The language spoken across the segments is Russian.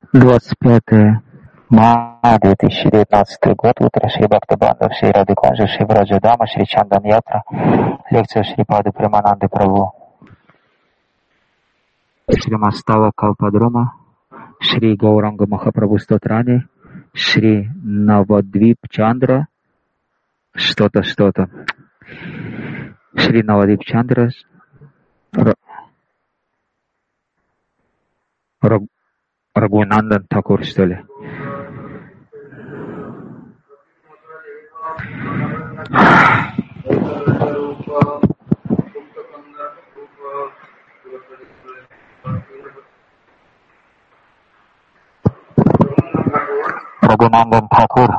25 мая 2019 год. Утро Шри Бхактабандав, Шри Радикунджа, Шри Браджадама, Шри Чандан Ятра. Лекция Шри Пады Премананды Прабhu. Шри Мастава Калпадрума, Шри Гауранга Махапрабху Стотрани, Шри Навадвип Чандра, что-то. Шри Навадвип Чандра, Рагунандан Такур, что ли. Рагунандан Такур,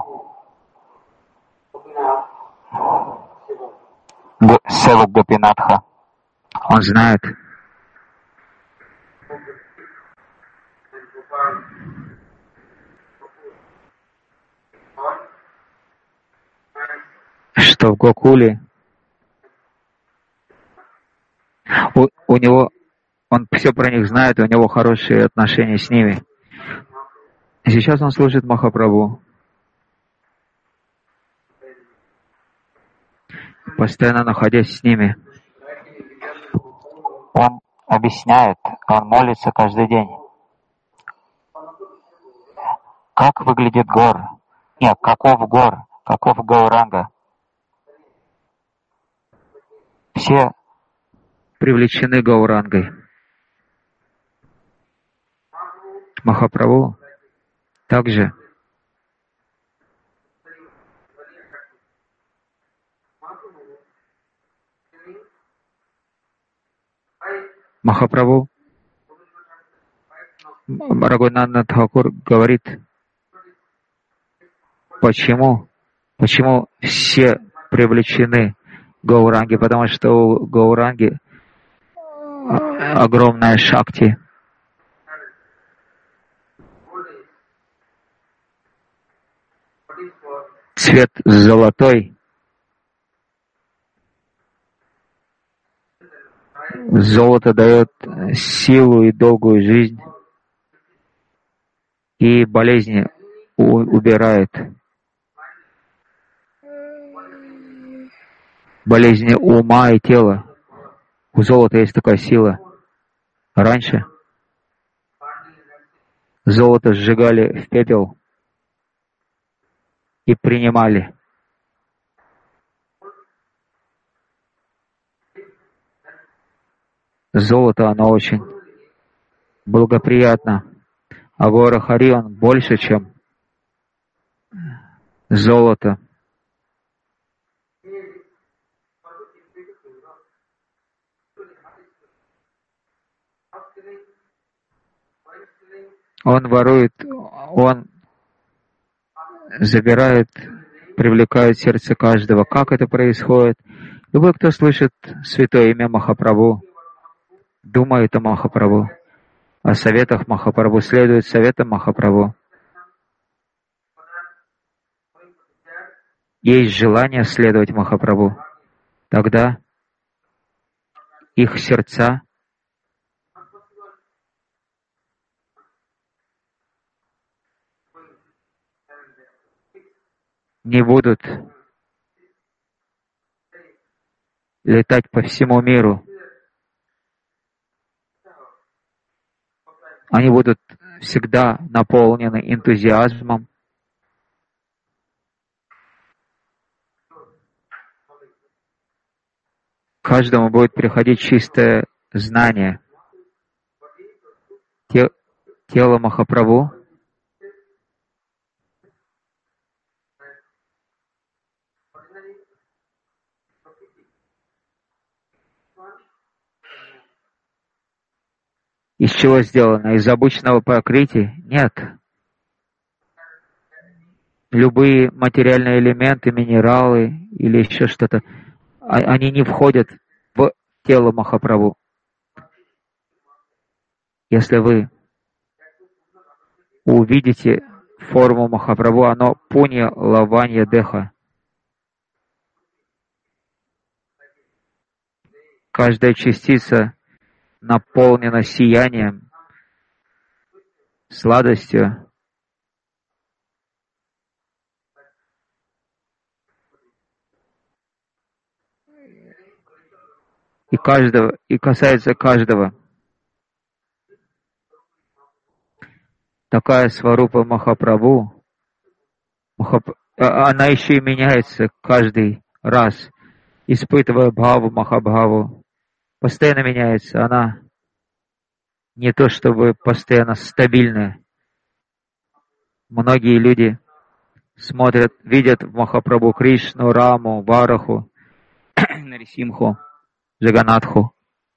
севак Гопинатха. Он знает. Что в Гокуле у него, он все про них знает, у него хорошие отношения с ними. И сейчас он служит Махапрабху, постоянно находясь с ними. Он объясняет, он молится каждый день. Как выглядит гор? Нет, каков Гауранга? Все привлечены Гаурангой. Махапрабху также Махапрабху Рагунандан Тхакур говорит, почему все привлечены Гауранги, потому что у Гауранги огромная шакти. Цвет золотой. Золото дает силу и долгую жизнь, и болезни убирает. Болезни ума и тела. У золота есть такая сила. Раньше золото сжигали в пепел и принимали. Золото, оно очень благоприятно. А Гора Хари, он больше, чем золото. Он ворует, он забирает, привлекает сердце каждого. Как это происходит? Любой, кто слышит святое имя Махапрабху, думает о Махапрабху, о советах Махапрабху, следует советам Махапрабху. Есть желание следовать Махапрабху. Тогда их сердца не будут летать по всему миру. Они будут всегда наполнены энтузиазмом. Каждому будет приходить чистое знание. Тело Махапрабху из чего сделано? Из обычного пракрити? Нет. Любые материальные элементы, минералы или еще что-то, они не входят в тело Махапрабху. Если вы увидите форму Махапрабху, оно пунья лаванья деха. Каждая частица наполнена сиянием, сладостью. И касается каждого. Такая Сварупа Махапрабху, она еще и меняется каждый раз, испытывая бхаву Махабхаву. Постоянно меняется. Она не то чтобы постоянно стабильная. Многие люди смотрят, видят в Махапрабху Кришну, Раму, Вараху, Нарисимху, Джаганатху.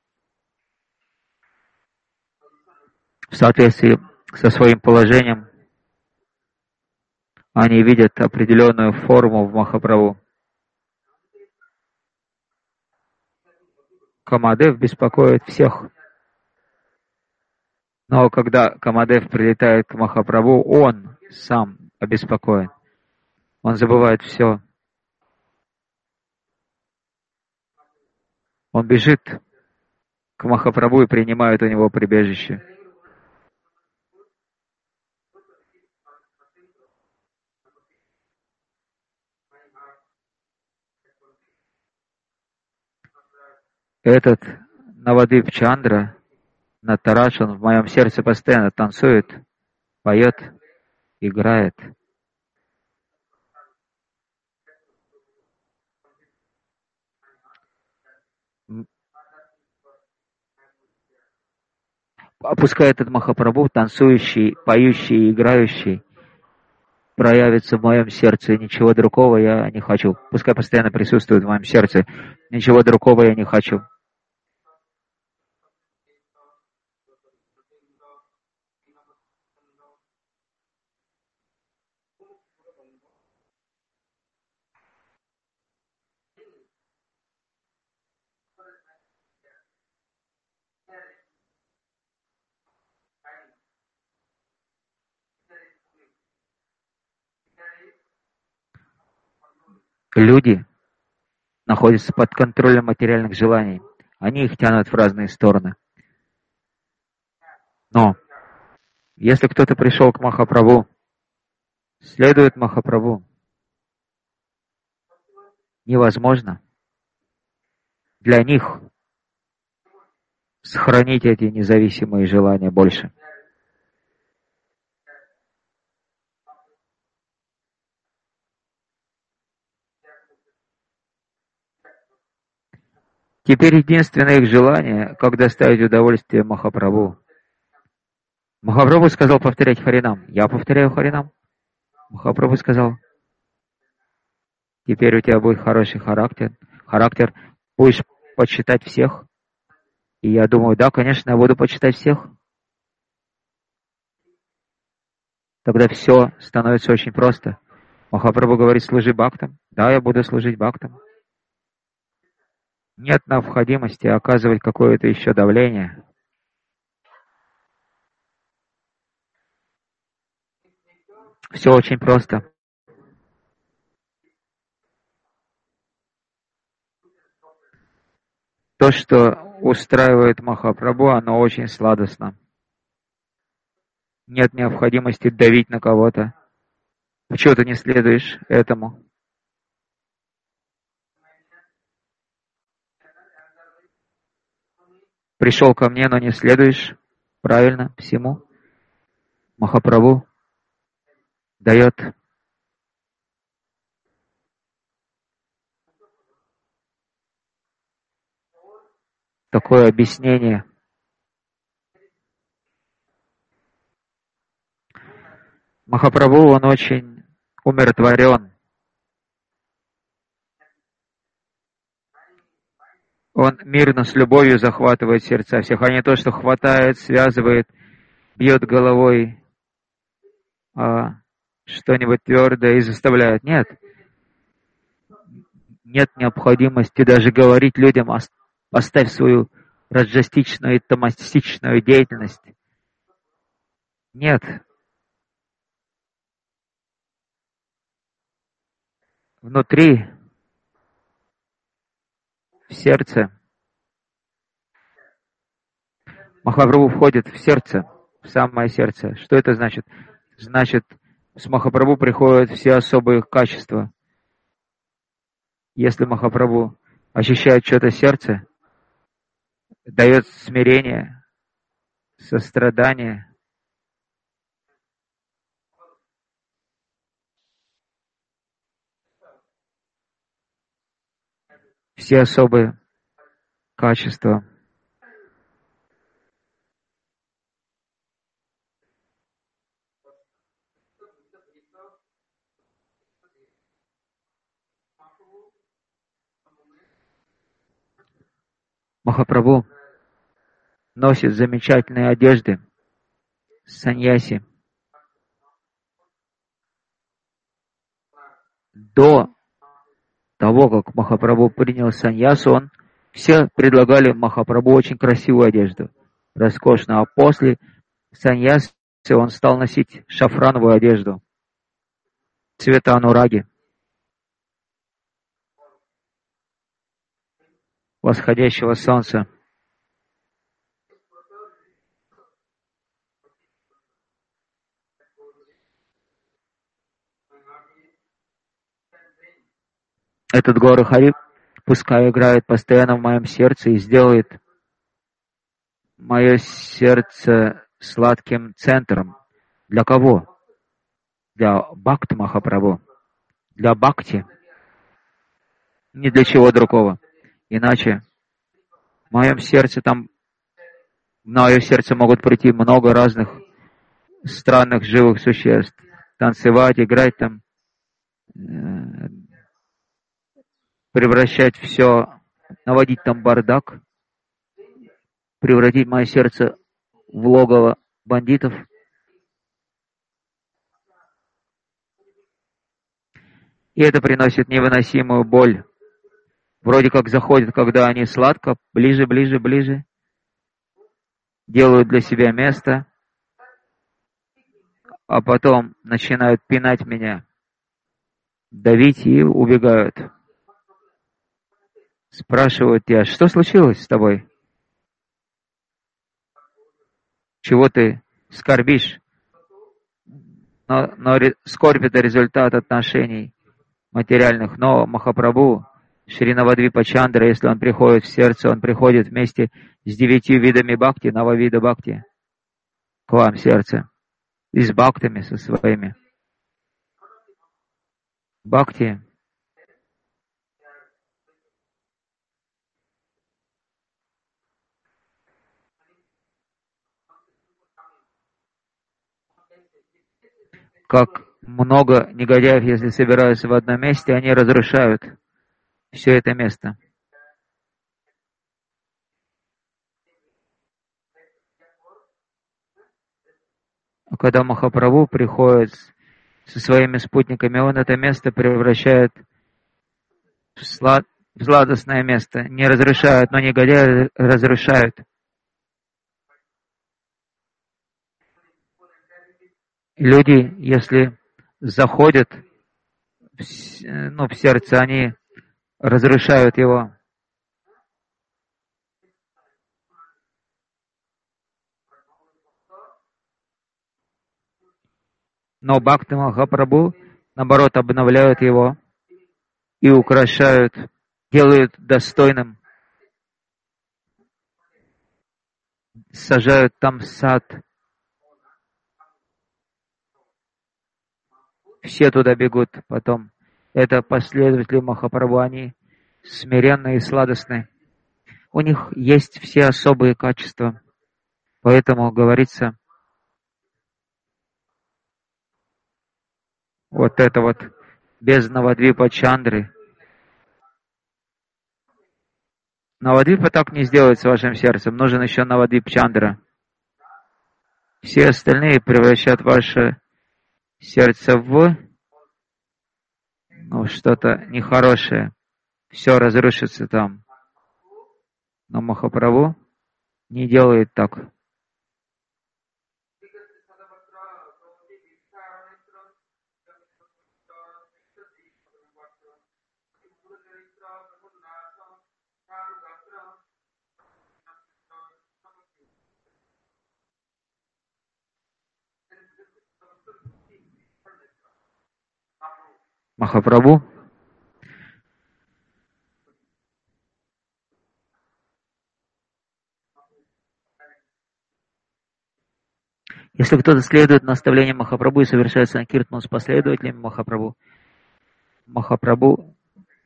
В соответствии со своим положением они видят определенную форму в Махапрабху. Камадев беспокоит всех. Но когда Камадев прилетает к Махапрабху, он сам обеспокоен. Он забывает все. Он бежит к Махапрабху и принимает у него прибежище. Этот Навадвип Чандра, Натараш, он в моем сердце постоянно танцует, поет, играет. Пускай этот Махапрабху, танцующий, поющий, играющий, проявится в моем сердце, и ничего другого я не хочу. Пускай постоянно присутствует в моем сердце, ничего другого я не хочу. Люди находятся под контролем материальных желаний. Они их тянут в разные стороны. Но если кто-то пришел к Махапрабху, следует Махапрабху, невозможно для них сохранить эти независимые желания больше. Теперь единственное их желание, как доставить удовольствие Махапрабху. Махапрабху сказал повторять Харинам. Я повторяю Харинам. Махапрабху сказал, теперь у тебя будет хороший характер, будешь почитать всех. И я думаю, да, конечно, я буду почитать всех. Тогда все становится очень просто. Махапрабху говорит, служи бхактам. Да, я буду служить бхактам. Нет необходимости оказывать какое-то еще давление. Все очень просто. То, что устраивает Махапрабху, оно очень сладостно. Нет необходимости давить на кого-то. Почему ты не следуешь этому? Пришел ко мне, но не следуешь правильно всему. Махапрабху дает такое объяснение. Махапрабху, он очень умиротворен. Он мирно, с любовью захватывает сердца всех, а не то, что хватает, связывает, бьет головой что-нибудь твердое и заставляет. Нет. Нет необходимости даже говорить людям, оставь свою раджастичную и тамастичную деятельность. Нет. Внутри, в сердце, Махапрабху входит в сердце в самое сердце. Что это значит? Значит, с Махапрабху приходят все особые качества. Если Махапрабху ощущает что-то сердце, дает смирение, сострадание, все особые качества. Махапрабху носит замечательные одежды, саньяси. До того, как Махапрабху принял саньясу, все предлагали Махапрабху очень красивую одежду, роскошную. А после саньясы он стал носить шафрановую одежду, цвета анураги, восходящего солнца. Этот Гора Хари пускай играет постоянно в моем сердце и сделает мое сердце сладким центром. Для кого? Для Бхакти Махапрабху. Для Бхакти. Ни для чего другого. Иначе в моем сердце в мое сердце могут прийти много разных странных живых существ. Танцевать, играть там, превращать все, наводить там бардак, превратить мое сердце в логово бандитов. И это приносит невыносимую боль. Вроде как заходят, когда они сладко, ближе, ближе, ближе, делают для себя место, а потом начинают пинать меня, давить и убегают. Спрашивают тебя, что случилось с тобой? Чего ты скорбишь? Но скорбь — это результат отношений материальных. Но Махапрабху, Шри Навадвипа Чандра, если он приходит в сердце, он приходит вместе с 9 видами бхакти, нававида бхакти, к вам в сердце, и с бхактами со своими. Бхакти как много негодяев, если собираются в одном месте, они разрушают все это место. А когда Махапрабху приходит со своими спутниками, он это место превращает в сладостное место. Не разрушают, но негодяи разрушают. Люди, если заходят в сердце, они разрушают его. Но Бхакти Махапрабху, наоборот, обновляют его и украшают, делают достойным, сажают там сад. Все туда бегут потом. Это последователи Махапрабху, они смиренные и сладостные. У них есть все особые качества. Поэтому говорится, вот это вот без Навадвипа Чандры. Навадвипа так не сделает с вашим сердцем. Нужен еще Навадвип Чандра. Все остальные превращают ваше сердце в что-то нехорошее. Все разрушится там. Но Махапрабху не делает так. Махапрабху если кто-то следует наставлениям Махапрабху и совершает санкиртану с последователями Махапрабху, Махапрабху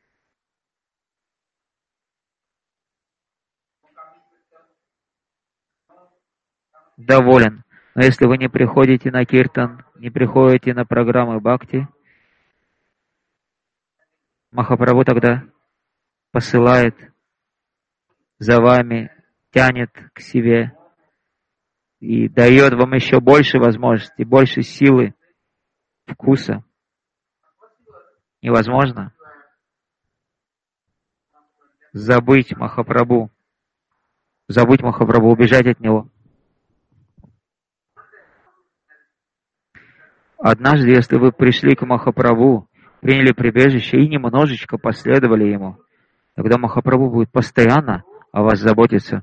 доволен. Но если вы не приходите на киртан, не приходите на программы бхакти, Махапрабху тогда посылает за вами, тянет к себе и дает вам еще больше возможностей, больше силы, вкуса. Невозможно забыть Махапрабху, убежать от него. Однажды, если вы пришли к Махапрабху, приняли прибежище и немножечко последовали ему, тогда Махапрабху будет постоянно о вас заботиться.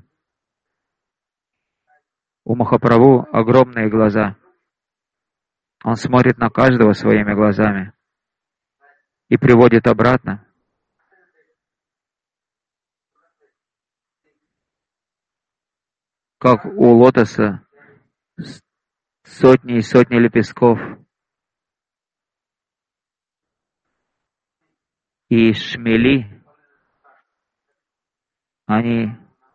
У Махапрабху огромные глаза. Он смотрит на каждого своими глазами и приводит обратно. Как у лотоса сотни и сотни лепестков. И шмели, они,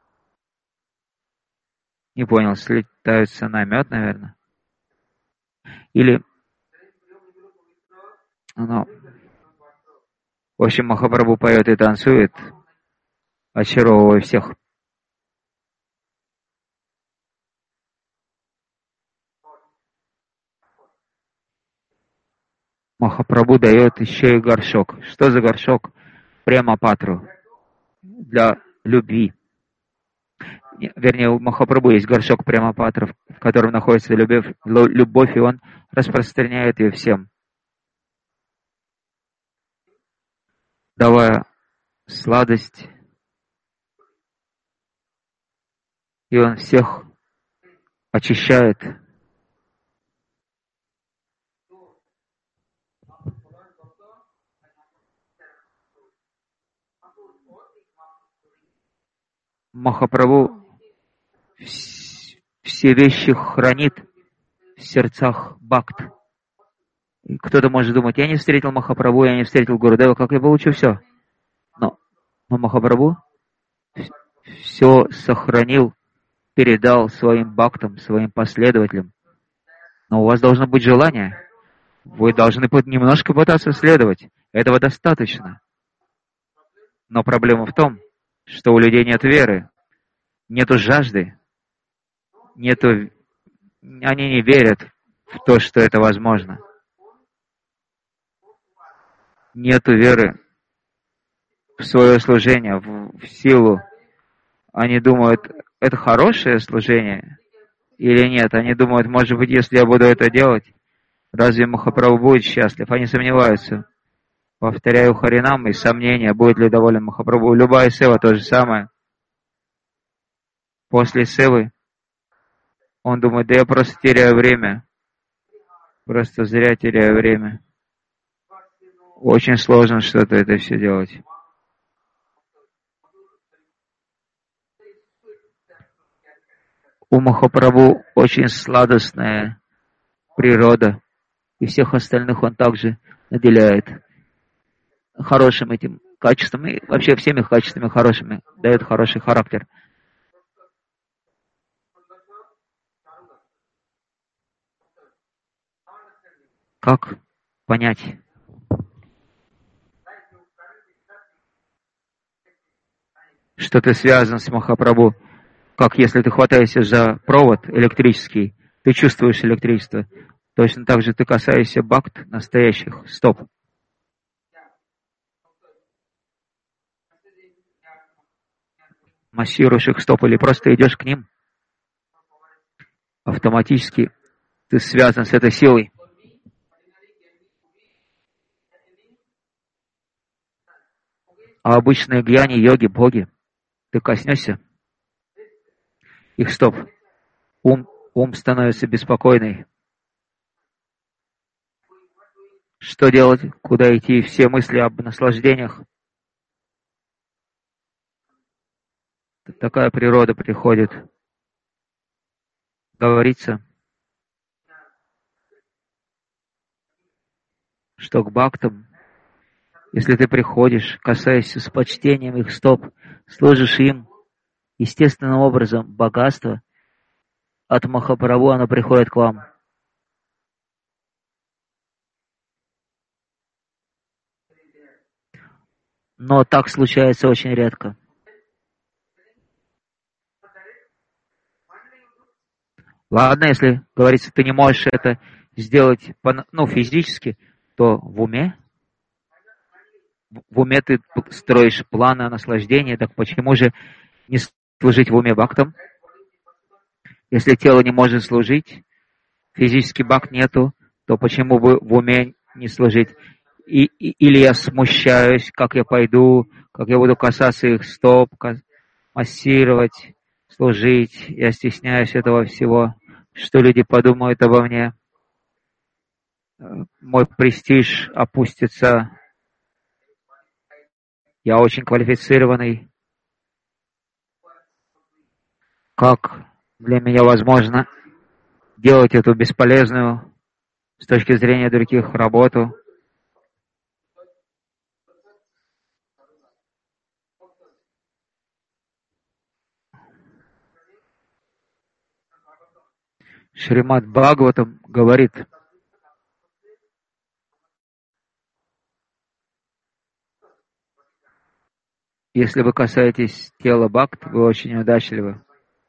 не понял, слетаются на мед, наверное. Или, в общем, Махапрабху поет и танцует, очаровывая всех. Махапрабху дает еще и горшок. Что за горшок? Према-патру. Для любви. Вернее, у Махапрабху есть горшок Према-патру, в котором находится любовь, и он распространяет ее всем, давая сладость. И он всех очищает. Махапрабху все вещи хранит в сердцах бхакт. И кто-то может думать, я не встретил Махапрабху, я не встретил Гурудева, как я получу все? Но Махапрабху все сохранил, передал своим бхактам, своим последователям. Но у вас должно быть желание. Вы должны немножко пытаться следовать. Этого достаточно. Но проблема в том, что у людей нет веры, нету жажды, они не верят в то, что это возможно. Нету веры в свое служение, в силу. Они думают, это хорошее служение или нет. Они думают, может быть, если я буду это делать, разве Махапрабху будет счастлив? Они сомневаются. Повторяю Харинам и сомнения, будет ли доволен Махапрабху. Любая сева то же самое. После севы он думает, да я просто теряю время. Просто зря теряю время. Очень сложно что-то это все делать. У Махапрабху очень сладостная природа, и всех остальных он также наделяет хорошим этим качеством, и вообще всеми качествами хорошими, дает хороший характер. Как понять? Что ты связан с Махапрабху? Как если ты хватаешься за провод электрический, ты чувствуешь электричество. Точно так же ты касаешься бхакт настоящих стоп. Массируешь их стоп или просто идешь к ним. Автоматически ты связан с этой силой. А обычные гьяни, йоги, боги, ты коснешься их стоп. Ум становится беспокойный. Что делать, куда идти, все мысли об наслаждениях. Такая природа приходит. Говорится, что к бхактам, если ты приходишь, касаешься с почтением их стоп, служишь им, естественным образом богатство от Махапрабху, оно приходит к вам. Но так случается очень редко. Ладно, если, говорится, ты не можешь это сделать физически, то в уме ты строишь планы о наслаждении, так почему же не служить в уме бхактам? Если тело не может служить, физически бхакт нету, то почему бы в уме не служить? Или я смущаюсь, как я пойду, как я буду касаться их стоп, массировать, служить. Я стесняюсь этого всего, что люди подумают обо мне. Мой престиж опустится. Я очень квалифицированный. Как для меня возможно делать эту бесполезную с точки зрения других работу? Шримад Бхагаватам говорит, если вы касаетесь тела бхакт, вы очень удачливы.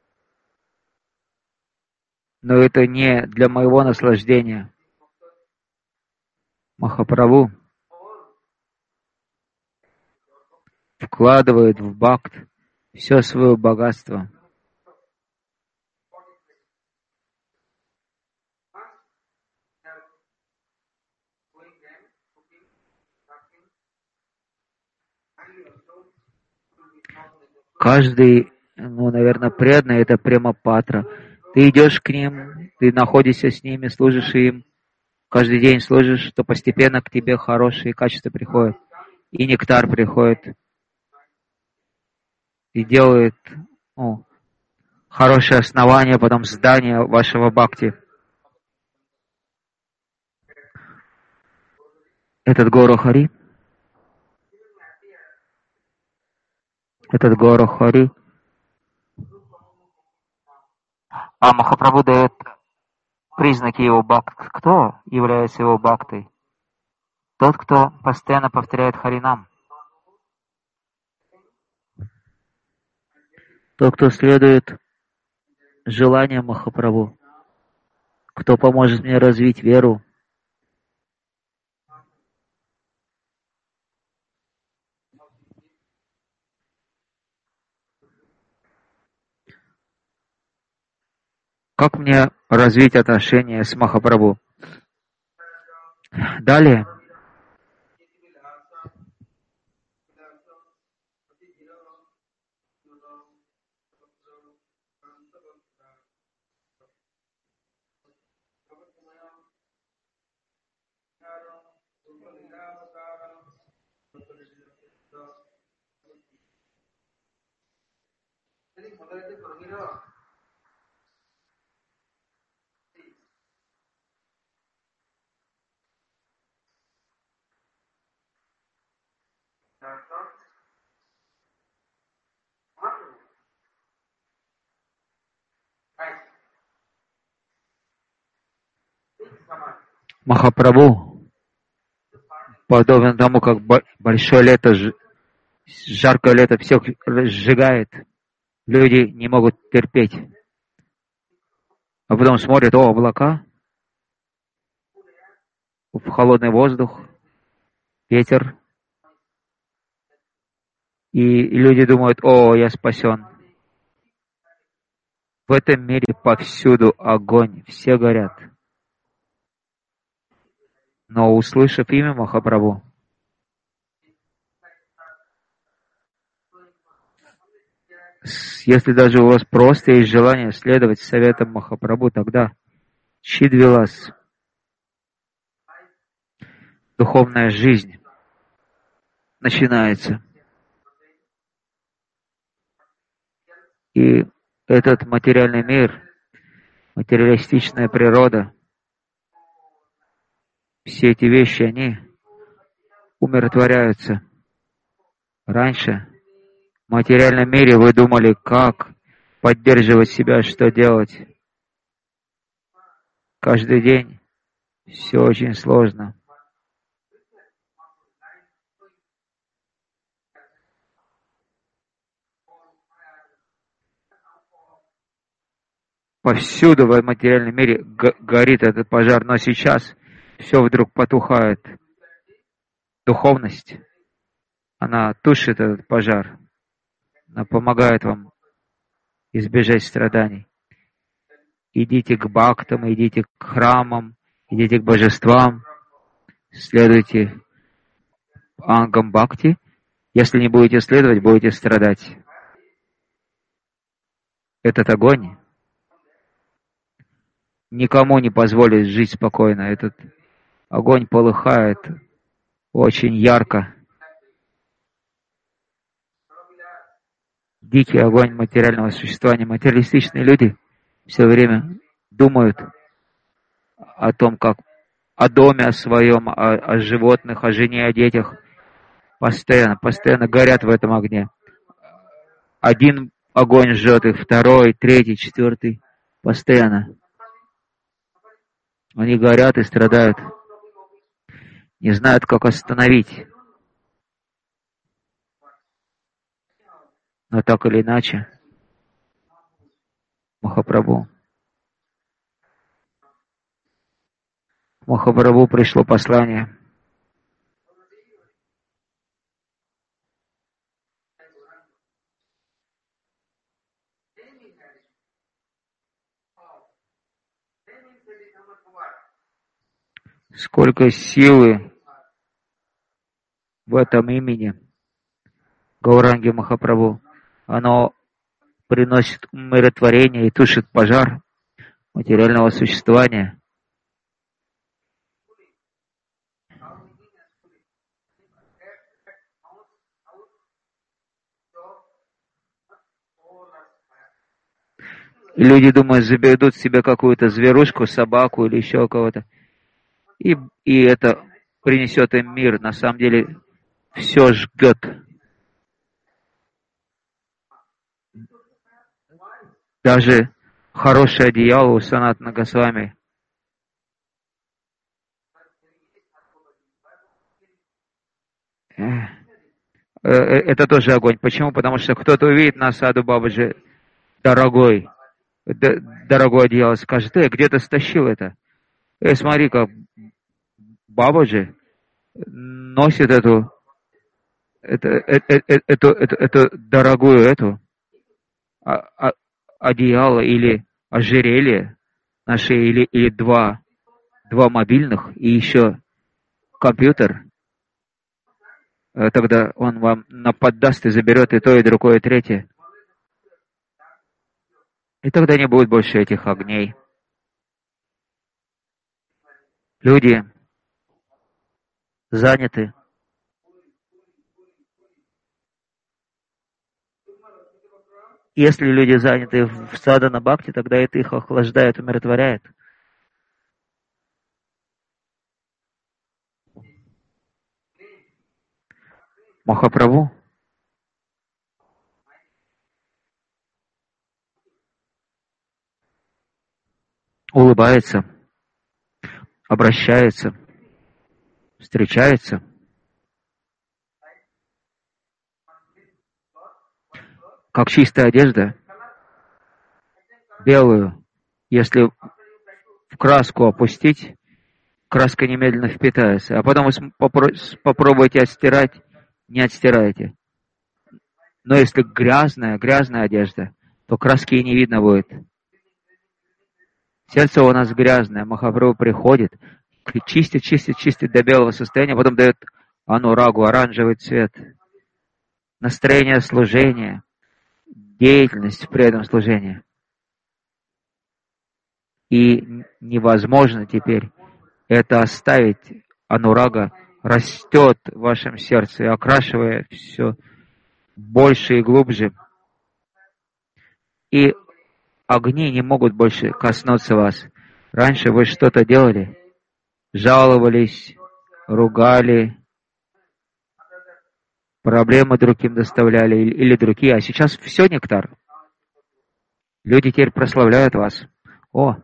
Но это не для моего наслаждения. Махапрабху вкладывает в бхакт все свое богатство. Каждый, наверное, преданный — это према-патра. Ты идешь к ним, ты находишься с ними, служишь им, каждый день служишь, то постепенно к тебе хорошие качества приходят. И нектар приходит, и делает хорошее основание, потом здание вашего бхакти. Этот Гора Хари, Махапрабху дает признаки его бхакти. Кто является его бхактой? Тот, кто постоянно повторяет Харинам. Тот, кто следует желаниям Махапрабху. Кто поможет мне развить веру. Как мне развить отношения с Махапрабху? Далее. Махапрабху подобно тому, как большое лето, жаркое лето всех сжигает. Люди не могут терпеть. А потом смотрят, облака, в холодный воздух, ветер. И люди думают, я спасен. В этом мире повсюду огонь, все горят. Но услышав имя Махапрабху, если даже у вас просто есть желание следовать советам Махапрабху, тогда Чидвилас, духовная жизнь начинается. И этот материальный мир, материалистичная природа, все эти вещи, они умиротворяются. Раньше в материальном мире вы думали, как поддерживать себя, что делать. Каждый день все очень сложно. Повсюду в материальном мире горит этот пожар, но сейчас все вдруг потухает. Духовность, она тушит этот пожар, она помогает вам избежать страданий. Идите к бхактам, идите к храмам, идите к божествам, следуйте ангам бхакти. Если не будете следовать, будете страдать. Этот огонь никому не позволит жить спокойно. Этот огонь полыхает очень ярко. Дикий огонь материального существования. Материалистичные люди все время думают о том, как о доме, о своем, о животных, о жене, о детях. Постоянно горят в этом огне. Один огонь жжет их, второй, третий, четвертый. Постоянно. Они горят и страдают. Не знают, как остановить. Но так или иначе, Махапрабху пришло послание. Сколько силы в этом имени Гауранги Махапрабху. Оно приносит умиротворение и тушит пожар материального существования. И люди думают, заберут себе какую-то зверушку, собаку или еще кого-то. И это принесет им мир. На самом деле все жгет. Даже хорошее одеяло у Санатана Госвами. Это тоже огонь. Почему? Потому что кто-то увидит на Саду Бабаджи дорогое одеяло, скажет: где ты стащил это? Смотри, как Бабаджи носит эту дорогую одеяло или ожерелье на шее, или два мобильных и еще компьютер. Тогда он вам наподдаст и заберет и то, и другое, и третье. И тогда не будет больше этих огней. Люди заняты. Если люди заняты в садхана бхакти, тогда это их охлаждает, умиротворяет. Махапрабху улыбается, обращается, встречается. Как чистая одежда, белую, если в краску опустить, краска немедленно впитается. А потом вы попробуйте отстирать, не отстираете. Но если грязная одежда, то краски и не видно будет. Сердце у нас грязное. Махапрабху приходит, чистит до белого состояния, потом дает анурагу, оранжевый цвет. Настроение служения, деятельность при этом служении. И невозможно теперь это оставить, анурага, растет в вашем сердце, окрашивая все больше и глубже. И огни не могут больше коснуться вас. Раньше вы что-то делали, жаловались, ругали, проблемы другим доставляли или другие, а сейчас все нектар. Люди теперь прославляют вас. О,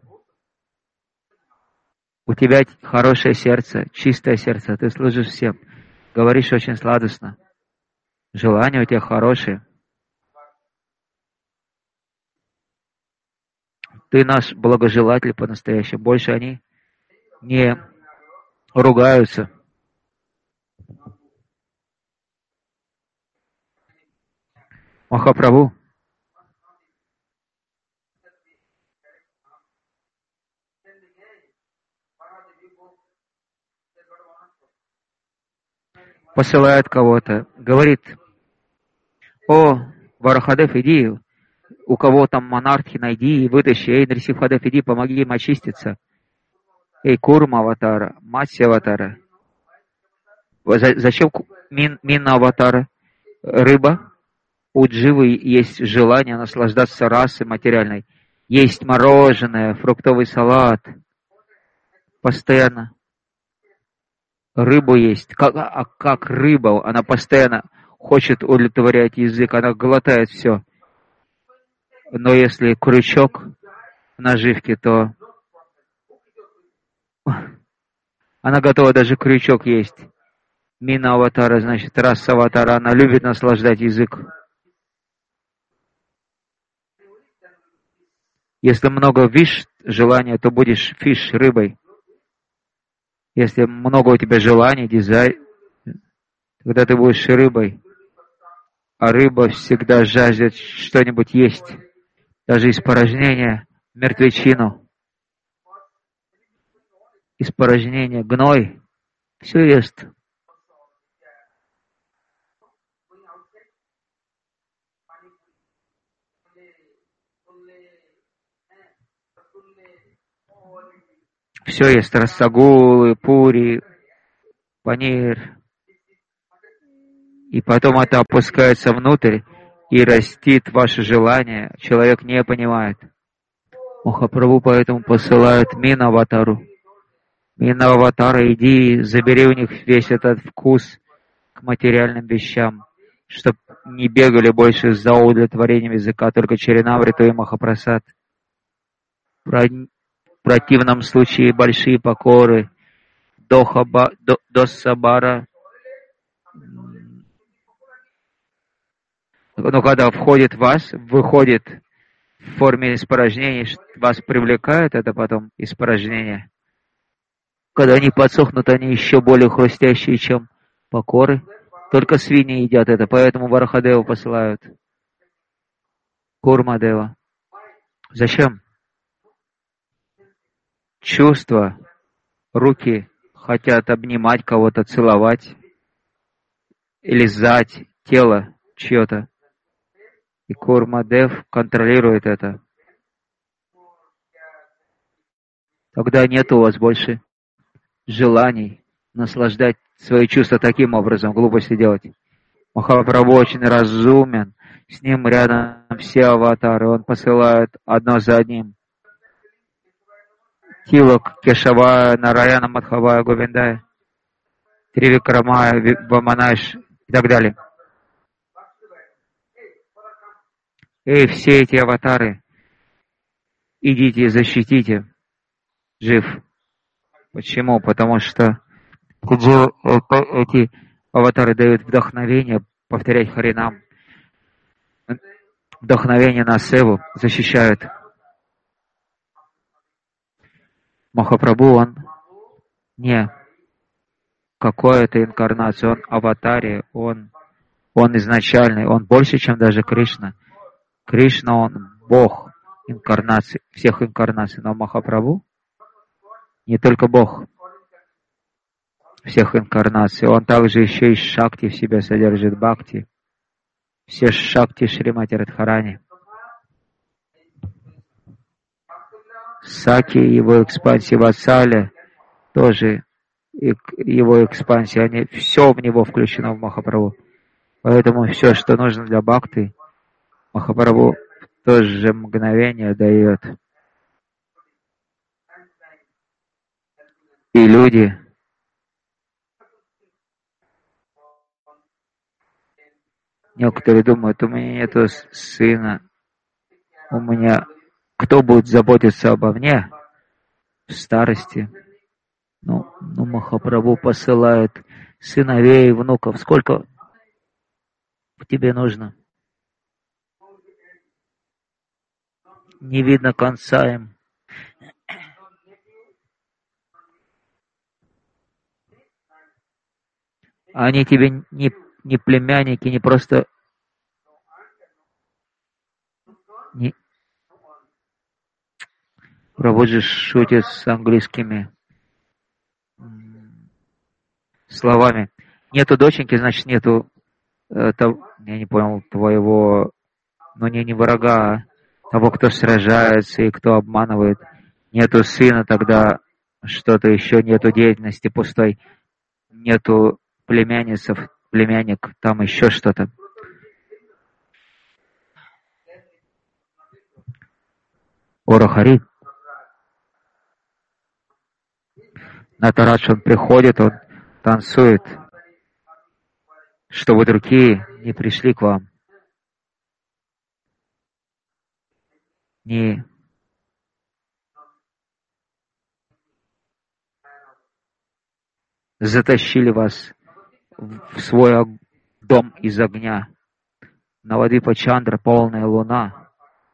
у тебя хорошее сердце, чистое сердце, ты служишь всем, говоришь очень сладостно, желания у тебя хорошие. Ты наш благожелатель по-настоящему. Больше они не ругаются. Махапрабху посылает кого-то, говорит: о, Варахадев, иди, у кого там монархи, найди и вытащи. Эй, Нарсимхадев, иди, помоги им очиститься. Эй, Курма аватара, Матсья аватара. Зачем Минна аватара? Рыба. У Дживы есть желание наслаждаться расой материальной. Есть мороженое, фруктовый салат. Постоянно. Рыбу есть. Как рыба? Она постоянно хочет удовлетворять язык. Она глотает все. Но если крючок наживки, то она готова даже крючок есть. Мина аватара, значит, раса аватара. Она любит наслаждать язык. Если много виш желания, то будешь фиш, рыбой. Если много у тебя желаний, дизайн, тогда ты будешь рыбой. А рыба всегда жаждет что-нибудь есть. Даже испражнение, мертвечину. Испражнение, гной. Все ест. Все есть рассагулы, пури, панир. И потом это опускается внутрь и растит ваше желание. Человек не понимает. Махапрабху поэтому посылает Мина аватару. Мина аватара, иди, забери у них весь этот вкус к материальным вещам, чтобы не бегали больше за удовлетворением языка, только Чаринамриту и Махапрасад. В противном случае большие покоры, Досабара. Но когда входит в вас, выходит в форме испражнений, вас привлекает это потом испражнение. Когда они подсохнут, они еще более хрустящие, чем покоры. Только свиньи едят это, поэтому Варахадева посылают. Курмадева. Зачем? Чувства, руки хотят обнимать кого-то, целовать, лизать тело чье-то. И Курмадев контролирует это. Тогда нет у вас больше желаний наслаждать свои чувства таким образом, глупости делать. Махапрабху очень разумен, с ним рядом все аватары, он посылает одно за одним. Тилок, Кешавая, Нараяна, Мадхавая, Говиндая, Тривикрамая, Ваманаш и так далее. Эй, все эти аватары, идите, защитите, жив. Почему? Потому что эти аватары дают вдохновение повторять Харинам, вдохновение на севу, защищают. Махапрабху, он не какой-то инкарнация, он аватаре, он изначальный, он больше, чем даже Кришна. Кришна, он Бог инкарнации, всех инкарнаций, но Махапрабху не только Бог всех инкарнаций, он также еще и Шакти в себе содержит, Бхакти. Все Шакти Шримати Радхарани. Саки, его экспансии Ватсаля тоже и к его экспансии, они все в него включено в Махапрабху. Поэтому все, что нужно для бхакти, Махапрабху в то же мгновение дает. И люди некоторые думают, у меня нету сына, у меня кто будет заботиться обо мне в старости? Ну, Махапрабху посылает сыновей, внуков. Сколько тебе нужно? Не видно конца им. Они тебе не племянники, не просто... Не... Прабхуджи шутит с английскими словами. Нету доченьки, значит, нету... я не понял твоего... Но не врага, а того, кто сражается и кто обманывает. Нету сына, тогда что-то еще, нету деятельности пустой. Нету племянник, там еще что-то. Орахари. Натарадж, он приходит, он танцует, чтобы другие не пришли к вам. Не затащили вас в свой дом из огня. Навадвипа Чандра, полная луна.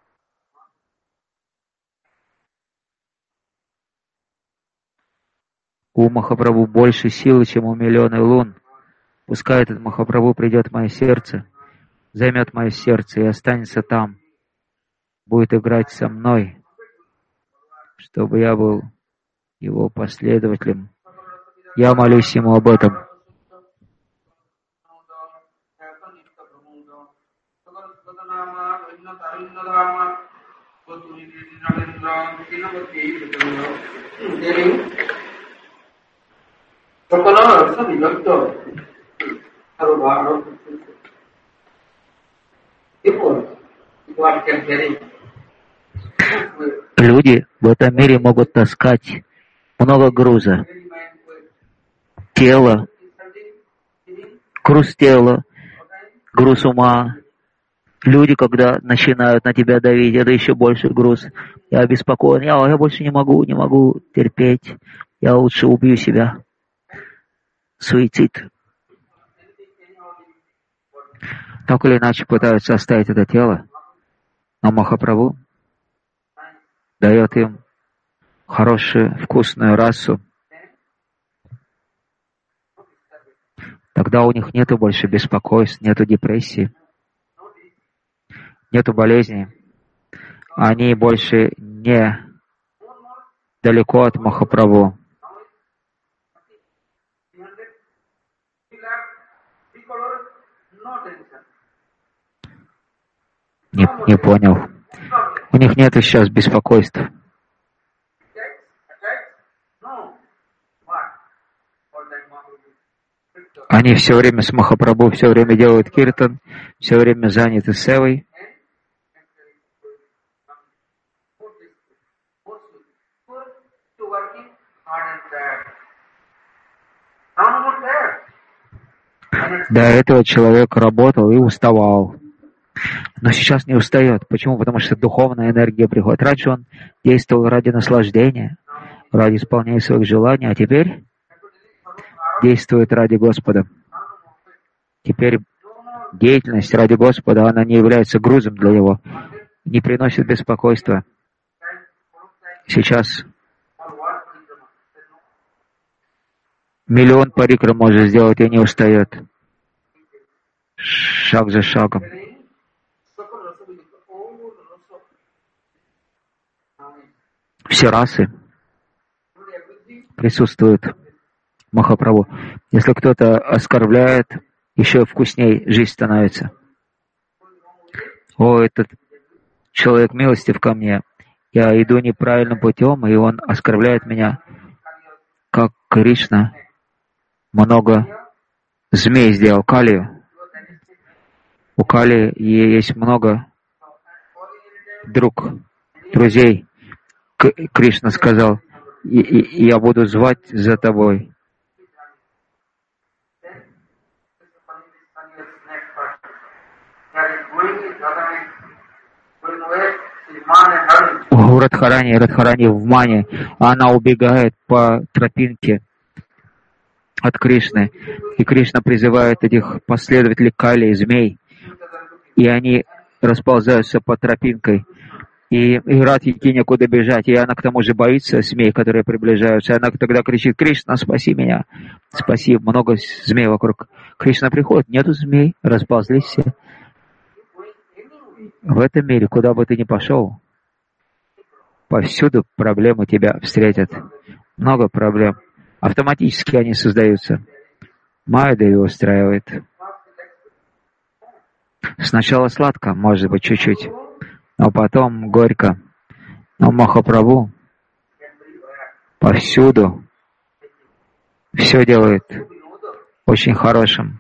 У Махапрабху больше силы, чем у миллиона лун. Пускай этот Махапрабху придет в мое сердце, займет мое сердце и останется там. Будет играть со мной, чтобы я был его последователем. Я молюсь ему об этом. Люди в этом мире могут таскать много груза. Тело, груз тела, груз ума. Люди, когда начинают на тебя давить, это еще больше груз. Я обеспокоен, я больше не могу терпеть. Я лучше убью себя. Суицид. Так или иначе пытаются оставить это тело, но Махапрабху дает им хорошую, вкусную расу. Тогда у них нету больше беспокойств, нету депрессии, нету болезней. Они больше не далеко от Махапрабху. Не понял. У них нет сейчас беспокойств. Они все время с Махапрабху, все время делают киртан, все время заняты севой. До этого человек работал и уставал. Но сейчас не устает. Почему? Потому что духовная энергия приходит. Раньше он действовал ради наслаждения, ради исполнения своих желаний, а теперь действует ради Господа. Теперь деятельность ради Господа, она не является грузом для него, не приносит беспокойства. Сейчас 1 000 000 парикрам может сделать и не устает. Шаг за шагом. Все расы присутствуют в Махапрабху. Если кто-то оскорбляет, еще вкусней жизнь становится. О, этот человек милостив ко мне. Я иду неправильным путем, и он оскорбляет меня, как Кришна. много змей сделал Кали. У Кали есть много друзей. Кришна сказал, я буду звать за тобой. У Радхарани в Мане, она убегает по тропинке от Кришны. И Кришна призывает этих последователей Кали, змей, и они расползаются по тропинкой. И Радхике некуда бежать, и она к тому же боится змей, которые приближаются. И она тогда кричит: Кришна, спаси меня, спаси, много змей вокруг. Кришна приходит, нету змей, расползлись все. В этом мире, куда бы ты ни пошел, повсюду проблемы тебя встретят. Много проблем. Автоматически они создаются. Майя-деви устраивает. Сначала сладко, может быть, чуть-чуть, но потом горько. Но Махапрабху повсюду все делает очень хорошим.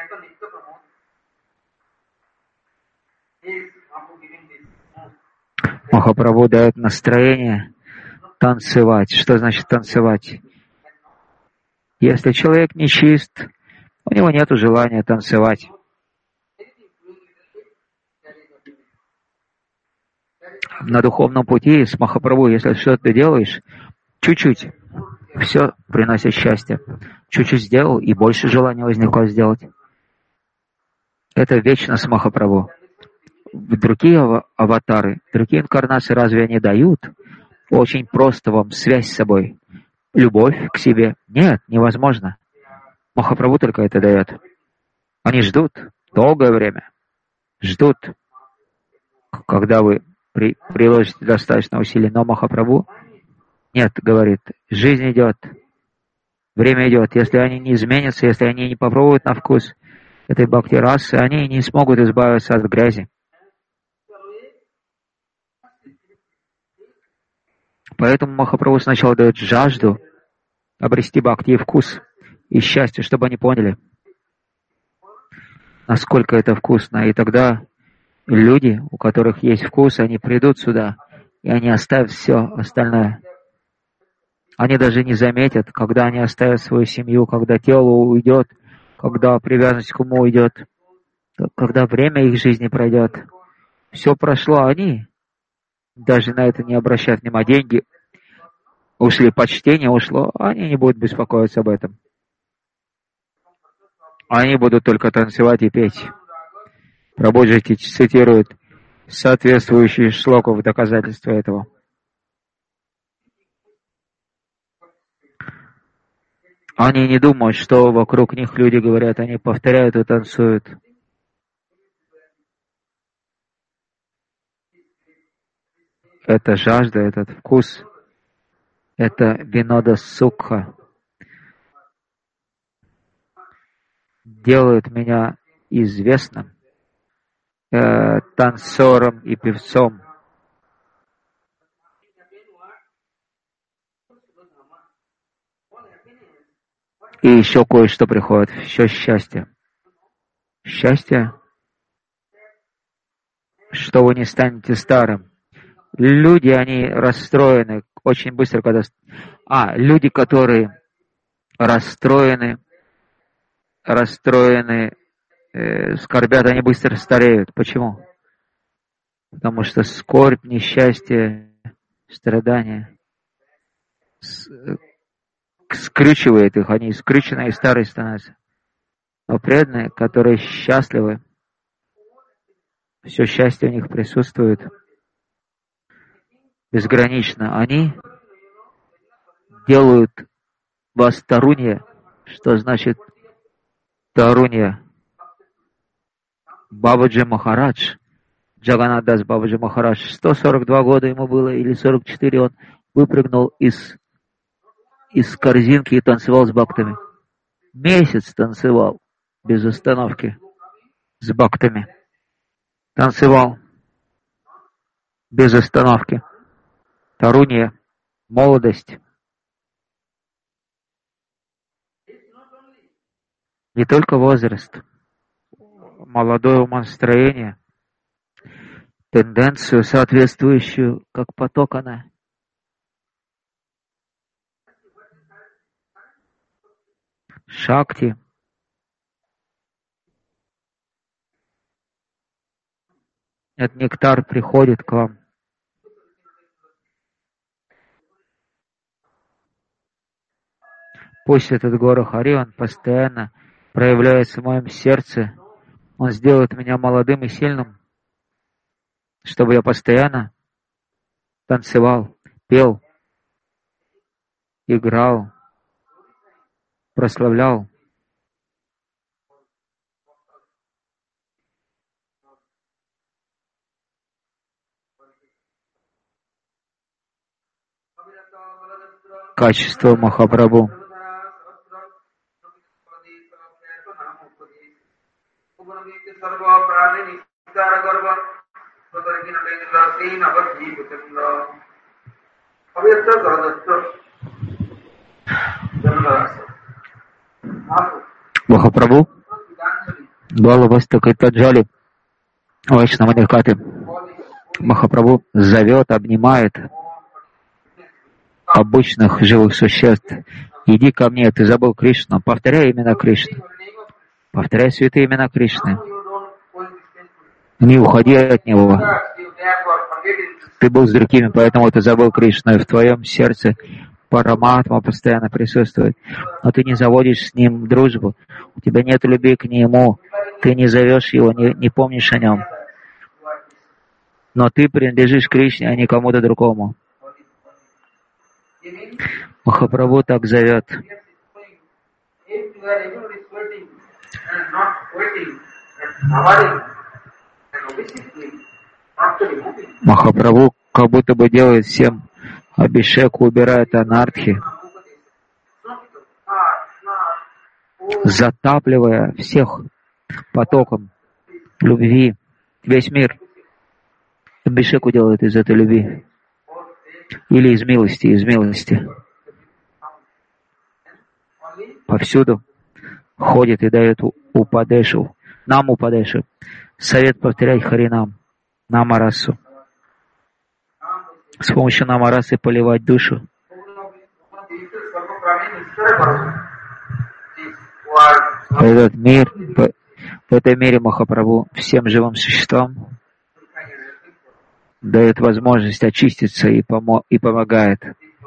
Махапрабху дает настроение танцевать. Что значит танцевать? Если человек нечист, у него нет желания танцевать. На духовном пути с Махапрабху, если что-то ты делаешь, чуть-чуть, все приносит счастье. Чуть-чуть сделал, и больше желания возникло сделать. Это вечно с Махапрабху. Другие аватары, другие инкарнации, разве они дают очень просто вам связь с собой, любовь к себе? Нет, невозможно. Махапрабху только это дает. Они ждут долгое время. Ждут, когда вы приложите достаточно усилий. Но Махапрабху нет, говорит, жизнь идет, время идет. Если они не изменятся, если они не попробуют на вкус этой бхакти-расы, они не смогут избавиться от грязи. Поэтому Махапрабху сначала дает жажду обрести бхакти и вкус, и счастье, чтобы они поняли, насколько это вкусно. И тогда люди, у которых есть вкус, они придут сюда, и они оставят все остальное. Они даже не заметят, когда они оставят свою семью, когда тело уйдет, когда привязанность к уму уйдет, когда время их жизни пройдет. Все прошло, они даже на это не обращают внимания. Деньги ушли, почтение ушло, они не будут беспокоиться об этом. Они будут только танцевать и петь. Прабхуджи цитирует соответствующие шлоку в доказательство этого. Они не думают, что вокруг них люди говорят, они повторяют и танцуют. Это жажда, этот вкус, это винода сукха делает меня известным танцором и певцом. И еще кое-что приходит, еще счастье. Счастье, что вы не станете старым. Люди, они расстроены очень быстро, когда... люди, которые расстроены, скорбят, они быстро стареют. Почему? Потому что скорбь, несчастье, страдания скрючивает их, они скрюченные и старые становятся. Но преданные, которые счастливы, все счастье у них присутствует безгранично. Они делают вас тарунья. Что значит тарунья? Бабаджи Махарадж, Джаганнат Дас Бабаджи Махарадж, 142 года ему было, или 44, он выпрыгнул из корзинки и танцевал с бхактами. Месяц танцевал без остановки с бхактами. Танцевал без остановки. Тарунья, молодость. Не только возраст, молодое умонастроение, тенденцию, соответствующую, как поток она. Шакти. Этот нектар приходит к вам. Пусть этот Гора Хари, он постоянно проявляется в моем сердце. Он сделает меня молодым и сильным, чтобы я постоянно танцевал, пел, играл, прославлял. Качество Махапрабху. Махапрабху, Балавастак и Таджали, Вайшнаваникаты. Махапрабху зовет, обнимает обычных живых существ. Иди ко мне, ты забыл Кришну. Повторяй имена Кришны. Повторяй святые имена Кришны. Не уходи от него. Ты был с другими, поэтому ты забыл Кришну. И в твоем сердце Параматма постоянно присутствует. Но ты не заводишь с ним дружбу. У тебя нет любви к нему. Ты не зовешь его, не помнишь о нем. Но ты принадлежишь Кришне, а не кому-то другому. Махапрабху так зовет. Махапрабху как будто бы делает всем абхишеку, убирает анархи, затапливая всех потоком любви, весь мир. Абхишеку делает из этой любви. Или из милости, из милости. Повсюду ходит и дает упадешу, нам упадешу. Совет повторять Харинам, Намарасу. С помощью Намарасы поливать душу. Этот мир, в этом мире Махапрабху всем живым существам дает возможность очиститься и помогает.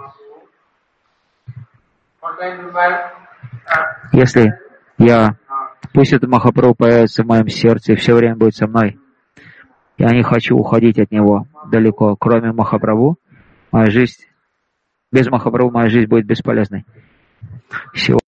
Если пусть этот Махапрабху появится в моем сердце и все время будет со мной. Я не хочу уходить от него далеко. Кроме Махапрабху, моя жизнь, без Махапрабху моя жизнь будет бесполезной. Всего